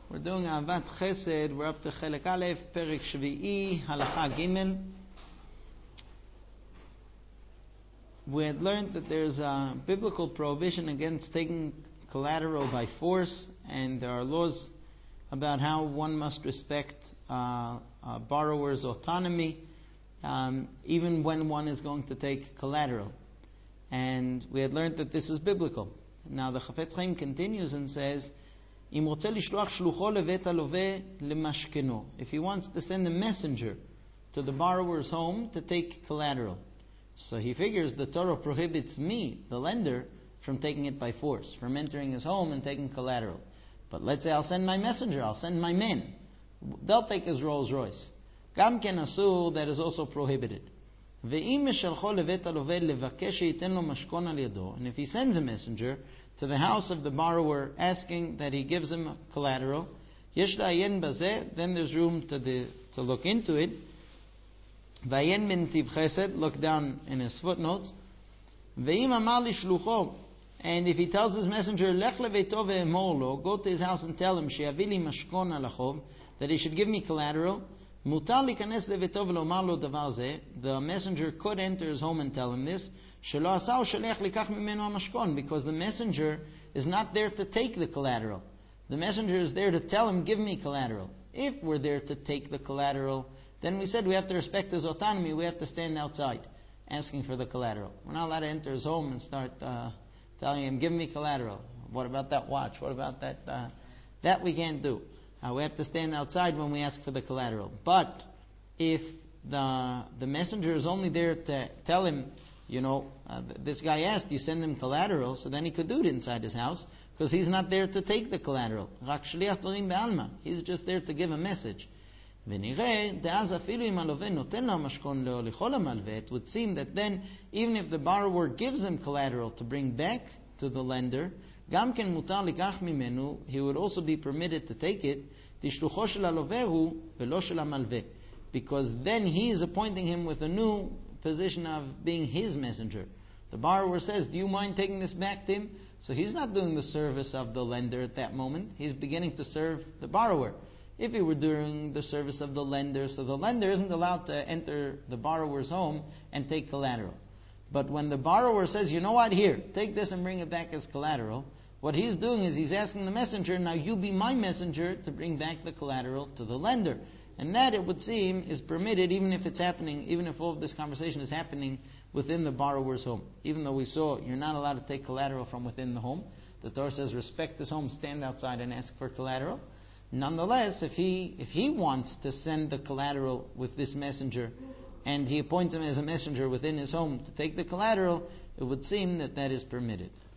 We're doing Ahavat Chesed. We're up to Chelek Aleph, Perek Shvi'i, Halacha Gimel. We had learned that there's a biblical prohibition against taking collateral by force, and there are laws about how one must respect a borrower's autonomy, even when one is going to take collateral. And we had learned that this is biblical. Now the Chafetz Chaim continues and says, if he wants to send a messenger to the borrower's home to take collateral. So he figures the Torah prohibits me, the lender, from taking it by force, from entering his home and taking collateral. But let's say I'll send my messenger, I'll send my men. They'll take his Rolls Royce. Gam ken asur, that is also prohibited. And if he sends a messenger to the house of the borrower asking that he gives him collateral, then there's room to look into it. Look down in his footnotes. And if he tells his messenger, go to his house and tell him that he should give me collateral, the messenger could enter his home and tell him this, because the messenger is not there to take the collateral. The messenger is there to tell him, give me collateral. If we're there to take the collateral, then we said we have to respect his autonomy. We have to stand outside asking for the collateral. We're not allowed to enter his home and start telling him, give me collateral. What about that watch? What about that? That we can't do. We have to stand outside when we ask for the collateral. But if the messenger is only there to tell him, this guy asked, you send him collateral, so then he could do it inside his house, because he's not there to take the collateral. He's just there to give a message. It would seem that then, even if the borrower gives him collateral to bring back to the lender, he would also be permitted to take it, because then he is appointing him with a new position of being his messenger. The borrower says, do you mind taking this back to him? So he's not doing the service of the lender at that moment. He's beginning to serve the borrower. If he were doing the service of the lender, so the lender isn't allowed to enter the borrower's home and take collateral. But when the borrower says, you know what, here, take this and bring it back as collateral, what he's doing is he's asking the messenger, now you be my messenger to bring back the collateral to the lender. And that, it would seem, is permitted even if it's happening, even if all of this conversation is happening within the borrower's home. Even though we saw you're not allowed to take collateral from within the home. The Torah says respect his home, stand outside and ask for collateral. Nonetheless, if he wants to send the collateral with this messenger, and he appoints him as a messenger within his home to take the collateral, it would seem that is permitted.